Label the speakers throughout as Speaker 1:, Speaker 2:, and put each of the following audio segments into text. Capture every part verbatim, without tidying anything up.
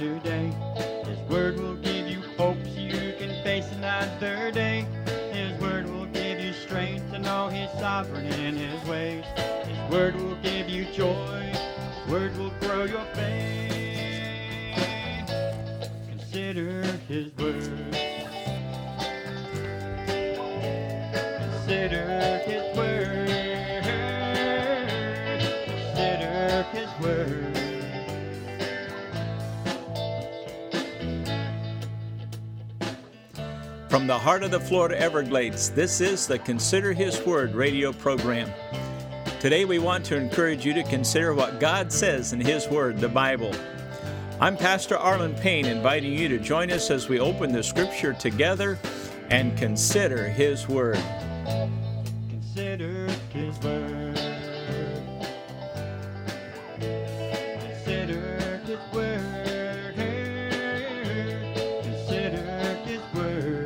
Speaker 1: today. His word will give you hope so you can face another day. His word will give you strength to know He's sovereign in His ways. His word will give you joy. His word will grow your faith. Consider His word. Consider His word. Consider His word.
Speaker 2: From the heart of the Florida Everglades, this is the Consider His Word radio program. Today we want to encourage you to consider what God says in His Word, the Bible. I'm Pastor Arlen Payne, inviting you to join us as we open the Scripture together and consider His Word.
Speaker 1: Consider His word. Consider His word. Consider His word.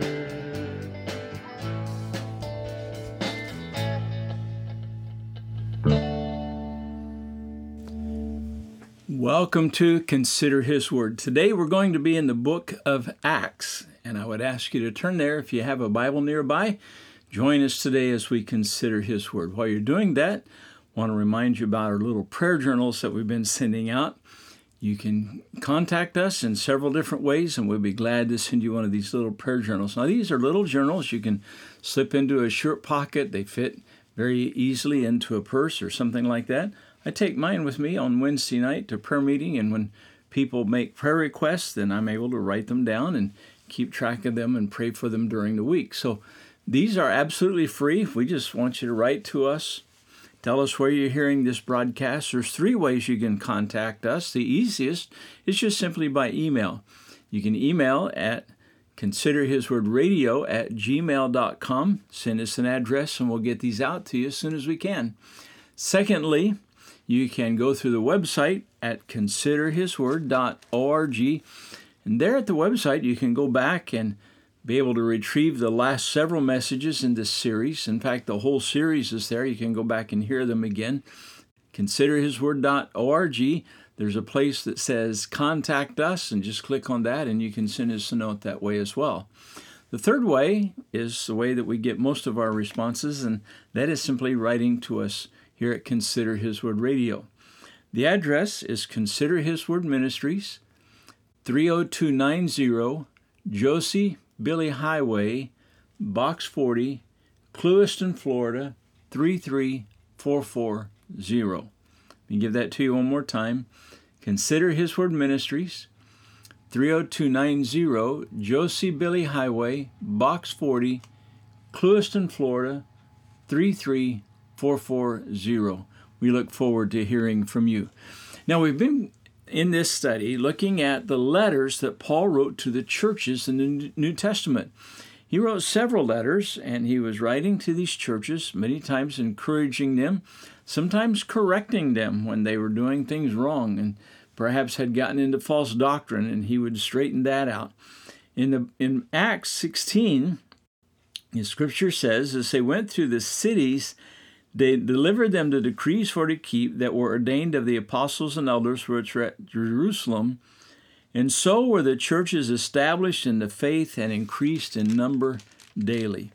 Speaker 2: Welcome to Consider His Word. Today we're going to be in the book of Acts, and I would ask you to turn there if you have a Bible nearby. Join us today as we consider His Word. While you're doing that, I want to remind you about our little prayer journals that we've been sending out. You can contact us in several different ways, and we'll be glad to send you one of these little prayer journals. Now, these are little journals you can slip into a shirt pocket. They fit very easily into a purse or something like that. I take mine with me on Wednesday night to prayer meeting, and when people make prayer requests, then I'm able to write them down and keep track of them and pray for them during the week. So these are absolutely free. We just want you to write to us. Tell us where you're hearing this broadcast. There's three ways you can contact us. The easiest is just simply by email. You can email at considerhiswordradio at gmail dot com. Send us an address, and we'll get these out to you as soon as we can. Secondly, you can go through the website at consider his word dot org. And there at the website, you can go back and be able to retrieve the last several messages in this series. In fact, the whole series is there. You can go back and hear them again. consider his word dot org. There's a place that says Contact Us, and just click on that, and you can send us a note that way as well. The third way is the way that we get most of our responses, and that is simply writing to us here at Consider His Word Radio. The address is Consider His Word Ministries, three oh two nine oh Josie Billy Highway, Box forty, Clewiston, Florida, three three four four zero. Let me give that to you one more time. Consider His Word Ministries, three oh two nine oh Josie Billy Highway, Box forty, Clewiston, Florida, three three four four zero. We look forward to hearing from you. Now, we've been in this study looking at the letters that Paul wrote to the churches in the New Testament. He wrote several letters, and he was writing to these churches, many times encouraging them, sometimes correcting them when they were doing things wrong and perhaps had gotten into false doctrine, and he would straighten that out. In the in Acts sixteen, the scripture says, as they went through the cities, they delivered them the decrees for to keep that were ordained of the apostles and elders which were at Jerusalem. And so were the churches established in the faith and increased in number daily.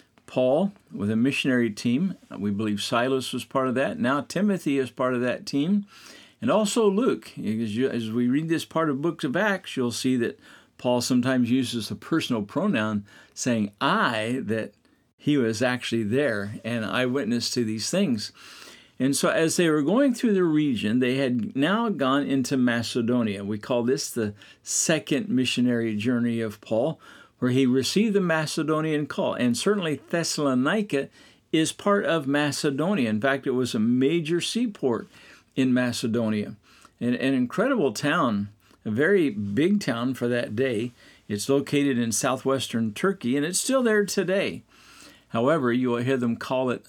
Speaker 2: Paul, with a missionary team, we believe Silas was part of that. Now Timothy is part of that team. And also Luke. As, you, as we read this part of books of Acts, you'll see that Paul sometimes uses a personal pronoun, saying I, that he was actually there and eyewitness to these things. And so as they were going through the region, they had now gone into Macedonia. We call this the second missionary journey of Paul, where he received the Macedonian call. And certainly Thessalonica is part of Macedonia. In fact, it was a major seaport in Macedonia. An, an incredible town, a very big town for that day. It's located in southwestern Turkey, and it's still there today. However, you will hear them call it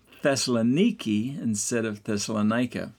Speaker 2: Thessaloniki instead of Thessalonica.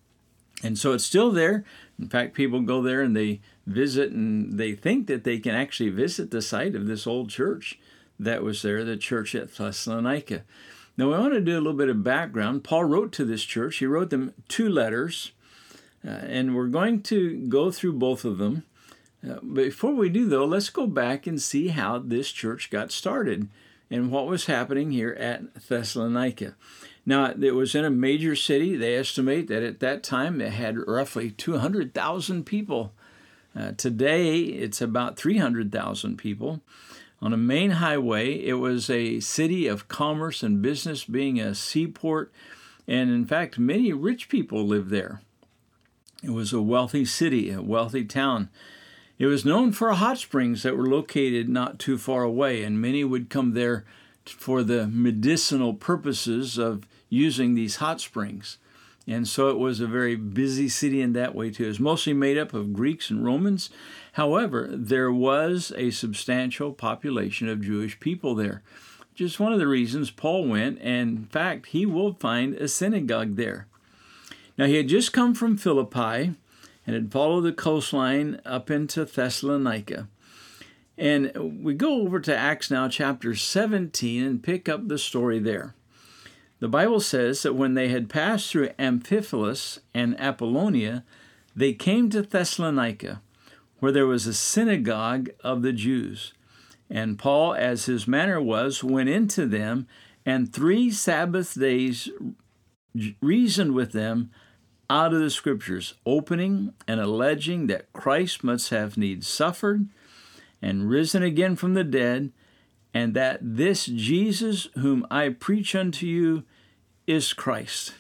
Speaker 2: And so it's still there. In fact, people go there and they visit, and they think that they can actually visit the site of this old church that was there, the church at Thessalonica. Now, I want to do a little bit of background. Paul wrote to this church. He wrote them two letters, uh, and we're going to go through both of them. Uh, before we do, though, let's go back and see how this church got started and what was happening here at Thessalonica. Now, it was in a major city. They estimate that at that time it had roughly two hundred thousand people. Uh, today, it's about three hundred thousand people. On a main highway, it was a city of commerce and business, being a seaport, and in fact, many rich people lived there. It was a wealthy city, a wealthy town. It was known for hot springs that were located not too far away, and many would come there for the medicinal purposes of using these hot springs. And so it was a very busy city in that way too. It was mostly made up of Greeks and Romans. However, there was a substantial population of Jewish people there. Just one of the reasons Paul went, and in fact, he will find a synagogue there. Now, he had just come from Philippi and had followed the coastline up into Thessalonica. And we go over to Acts now, chapter seventeen, and pick up the story there. The Bible says that when they had passed through Amphipolis and Apollonia, they came to Thessalonica, where there was a synagogue of the Jews. And Paul, as his manner was, went into them, and three Sabbath days reasoned with them out of the Scriptures, opening and alleging that Christ must have needs suffered and risen again from the dead, and that this Jesus whom I preach unto you is Christ.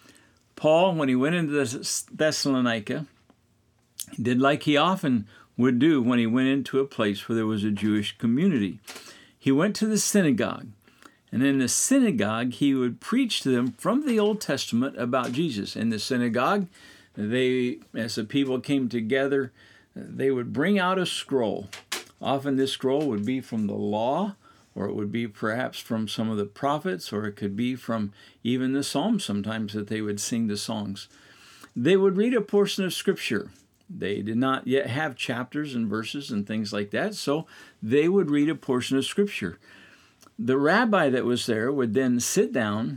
Speaker 2: Paul, when he went into Thessalonica, he did like he often would do when he went into a place where there was a Jewish community. He went to the synagogue, and in the synagogue he would preach to them from the Old Testament about Jesus. In the synagogue, they, as the people came together, they would bring out a scroll. Often this scroll would be from the law, or it would be perhaps from some of the prophets, or it could be from even the Psalms sometimes that they would sing the songs. They would read a portion of Scripture. They did not yet have chapters and verses and things like that, so they would read a portion of Scripture. The rabbi that was there would then sit down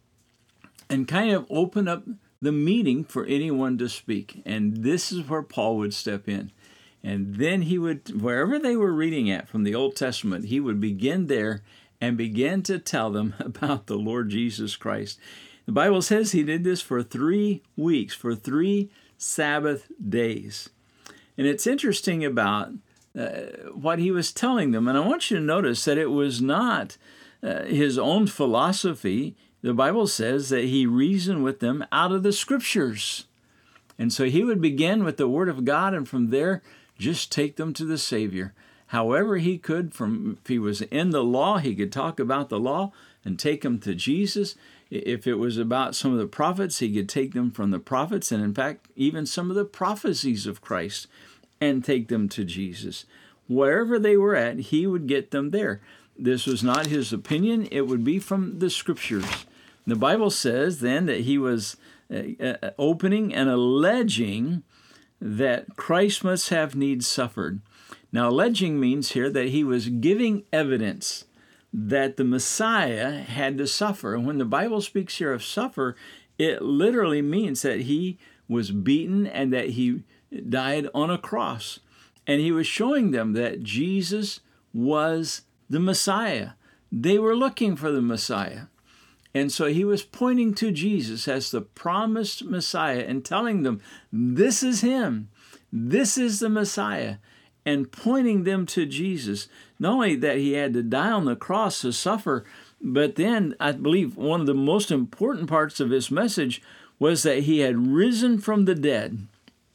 Speaker 2: and kind of open up the meeting for anyone to speak, and this is where Paul would step in. And then he would, wherever they were reading at from the Old Testament, he would begin there and begin to tell them about the Lord Jesus Christ. The Bible says he did this for three weeks, for three Sabbath days. And it's interesting about uh, what he was telling them. And I want you to notice that it was not uh, his own philosophy. The Bible says that he reasoned with them out of the Scriptures. And so he would begin with the Word of God, and from there, just take them to the Savior. However he could, from if he was in the law, he could talk about the law and take them to Jesus. If it was about some of the prophets, he could take them from the prophets, and in fact, even some of the prophecies of Christ, and take them to Jesus. Wherever they were at, he would get them there. This was not his opinion. It would be from the Scriptures. The Bible says then that he was uh, opening and alleging that Christ must have needs suffered. Now, alleging means here that he was giving evidence that the Messiah had to suffer. And when the Bible speaks here of suffer, it literally means that he was beaten and that he died on a cross. And he was showing them that Jesus was the Messiah. They were looking for the Messiah. And so he was pointing to Jesus as the promised Messiah and telling them, this is him. This is the Messiah. And pointing them to Jesus. Not only that he had to die on the cross to suffer, but then I believe one of the most important parts of his message was that he had risen from the dead.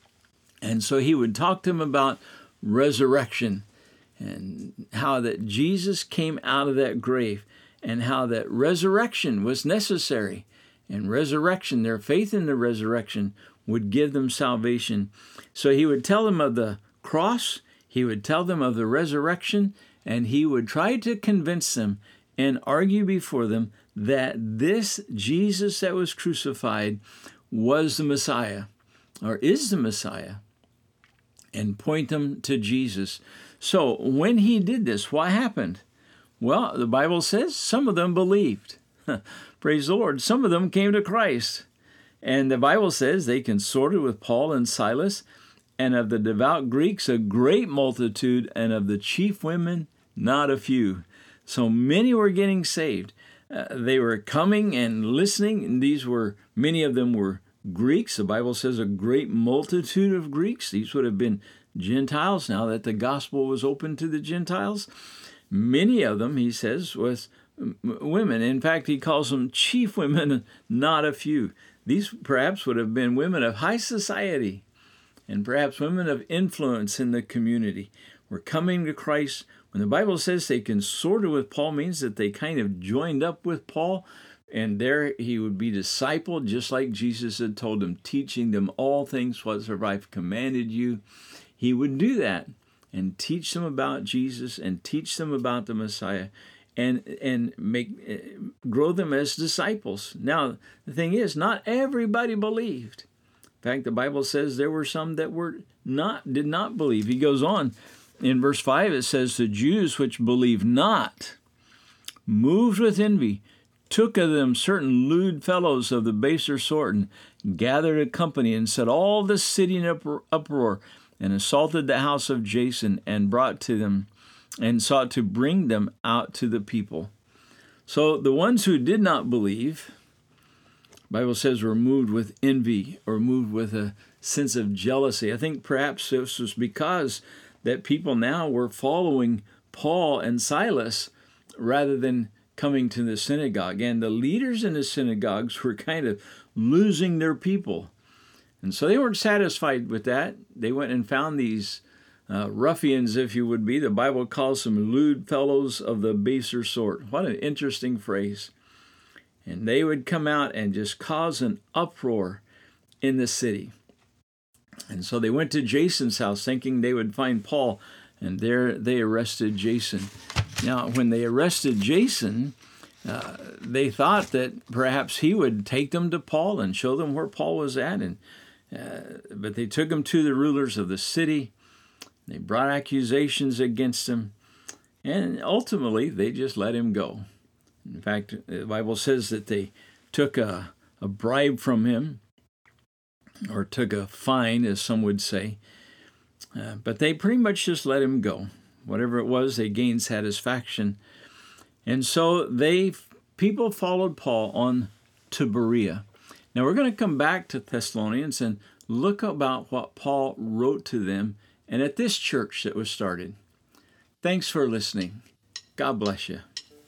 Speaker 2: And so he would talk to them about resurrection and how that Jesus came out of that grave, and how that resurrection was necessary. And resurrection, their faith in the resurrection, would give them salvation. So he would tell them of the cross, he would tell them of the resurrection, and he would try to convince them and argue before them that this Jesus that was crucified was the Messiah, or is the Messiah, and point them to Jesus. So when he did this, what happened? Well, the Bible says some of them believed. Praise the Lord. Some of them came to Christ. And the Bible says they consorted with Paul and Silas, and of the devout Greeks a great multitude, and of the chief women not a few. So many were getting saved. Uh, they were coming and listening, and these were, many of them were Greeks. The Bible says a great multitude of Greeks. These would have been Gentiles now that the gospel was open to the Gentiles. Many of them, he says, was women. In fact, he calls them chief women, not a few. These perhaps would have been women of high society and perhaps women of influence in the community were coming to Christ. When the Bible says they consorted with Paul, means that they kind of joined up with Paul, and there he would be discipled, just like Jesus had told them, teaching them all things whatsoever I've commanded you. He would do that and teach them about Jesus and teach them about the Messiah and and make grow them as disciples. Now, the thing is, not everybody believed. In fact, the Bible says there were some that were not did not believe. He goes on in verse five, it says, the Jews which believed not, moved with envy, took of them certain lewd fellows of the baser sort, and gathered a company, and set all the city in uproar, and assaulted the house of Jason, and brought to them, and sought to bring them out to the people. So the ones who did not believe, the Bible says, were moved with envy, or moved with a sense of jealousy. I think perhaps this was because that people now were following Paul and Silas rather than coming to the synagogue. And the leaders in the synagogues were kind of losing their people. And so they weren't satisfied with that. They went and found these uh, ruffians, if you would be. The Bible calls them lewd fellows of the baser sort. What an interesting phrase. And they would come out and just cause an uproar in the city. And so they went to Jason's house thinking they would find Paul, and there they arrested Jason. Now, when they arrested Jason, uh, they thought that perhaps he would take them to Paul and show them where Paul was at. And uh, but they took him to the rulers of the city. They brought accusations against him, and ultimately they just let him go. In fact, the Bible says that they took a, a bribe from him, or took a fine, as some would say. Uh, but they pretty much just let him go. Whatever it was, they gained satisfaction. And so they people followed Paul on to Berea. Now we're going to come back to Thessalonians and look about what Paul wrote to them and at this church that was started. Thanks for listening. God bless you.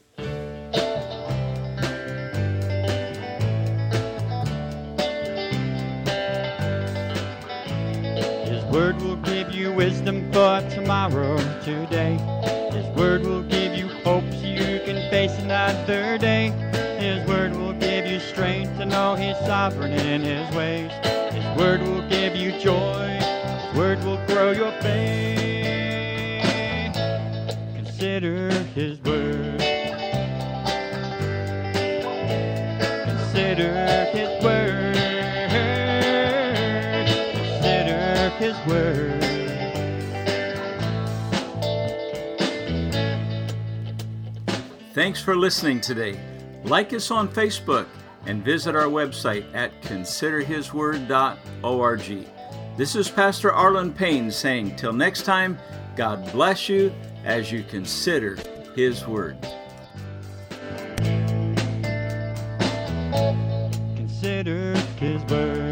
Speaker 1: Word will give you wisdom for tomorrow, today. His word will give you hope so you can face another day. His word will give you strength to know He's sovereign in His ways. His word will give you joy. His word will grow your faith. Consider His word. Consider His word. His word.
Speaker 2: Thanks for listening today. Like us on Facebook and visit our website at consider his word dot org. This is Pastor Arlen Payne saying, till next time, God bless you as you consider His word.
Speaker 1: Consider His word.